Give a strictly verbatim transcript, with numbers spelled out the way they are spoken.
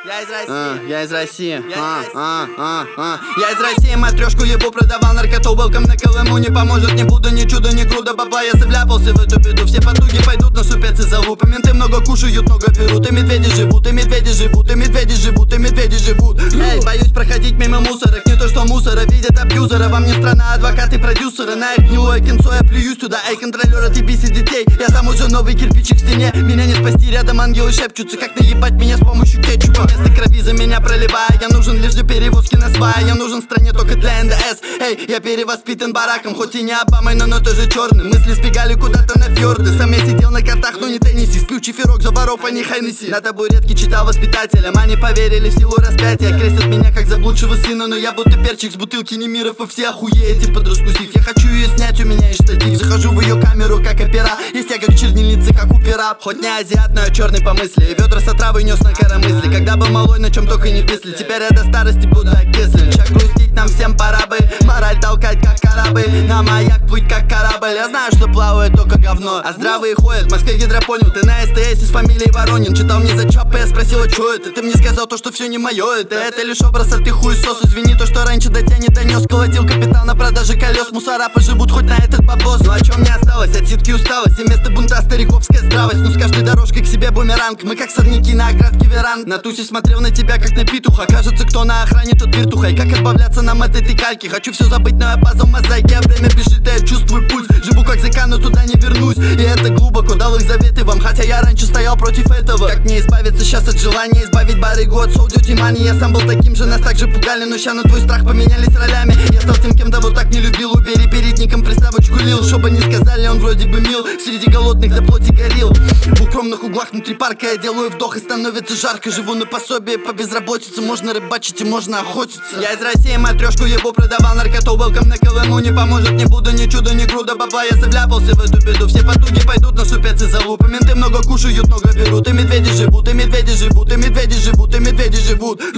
Я из России, а, я из России. Я а, из а, а, а. Я из России, матрешку ебу, продавал наркоту, welcome на Колыму. Не поможет, не буду, ни чуда, ни груда бабла. Я завляпался в эту беду, все потуги пойдут на супец и залупы. Менты много кушают, много берут, и медведи живут, и медведи живут, и медведи живут, и медведи живут. Эй, боюсь проходить мимо мусорок, не то что мусора видят абьюзера. Во мне страна, адвокаты, продюсеры, на их гнилое кинцо я плююсь туда. Эй, контролер, отъебись от детей, я сам уже новый кирпичик в стене. Меня не спасти, рядом ангелы шепчутся, как наебать меня с помощью кетчупа. Вместо крови за меня проливая, я нужен лишь для перевозки на свая. Я нужен стране только для эн дэ эс. Эй, я перевоспитан бараком, хоть и не Обамой, но, но тоже черным. Мысли сбегали куда-то на фьорды. Сам я сидел на картах, но не теннисе. Сплю чиферок за воров, а не Хайнесси. На табуретке читал воспитателям, они поверили в силу распятия. Крестят меня как заблудшего сына, но я будто перчик с бутылки Немиров. И все охуеете под раскусив. Я хочу ее снять, у меня есть штатив. Захожу в ее камеру, как опера. Есть я как чернильницы, как у пера. Хоть не азиат, но я черный по мысли. И ведра с отравой нес на коромысли. Когда был малой, на чем только не висли. Теперь я до старости буду окислен. Ща грустить нам всем пора бы. Мораль толкать как корабль, на маяк плыть как корабль. Я знаю, что плавает только говно, а здравые ходят. В Москве гидропонял, ты на эс тэ эс с фамилией Воронин. Читал мне за чоп, и я спросила, что это. Ты мне сказал то, что все не мое. Это, это лишь образ, а ты хуесос. Извини, то, что раньше до тебя не донес. Колотил капитал на продаже колес. Мусора поживут хоть на этот бабос. Ну о чем мне осталось? От ситки усталость. И вместо бунта стариковская здравость. Ну с каждой дорожкой к себе бумеранг. Мы как сорняки на оградке веранд. На тусе смотрел на тебя как на питуха. Кажется, кто на охране, тот вертуха. И как избавляться нам от этой кальки? Хочу все забыть, но я пазл мозаики. А время бежит, и я чувствую пульс. Живу как Зека, но туда не вернусь. И это глубоко, дал их заветы вам. Хотя я раньше стоял против этого. Как мне избавиться сейчас от желания избавить барыгу от Soul Duty Money? Я сам был таким же, нас так же пугали. Но ща на твой страх поменялись ролями. Я стал тем, кем того так не любил. Убери перед ником приставочку лил. Чтобы не сказали, он вроде бы мил. Среди голодных до плоти горил. В укромных углах внутри парка я делаю вдох и становится жарко. Живу на пособие по безработице. Можно рыбачить и можно охотиться. Я из России, матрешку ебу, продавал наркоту, welcome на Колыму. Не поможет, не буду, ни чуда, ни груда бабла. Я завляпался в эту беду, все потуги пойдут на супец и залупы. Менты много кушают, много берут, и медведи живут, и медведи живут, и медведи живут, и медведи живут.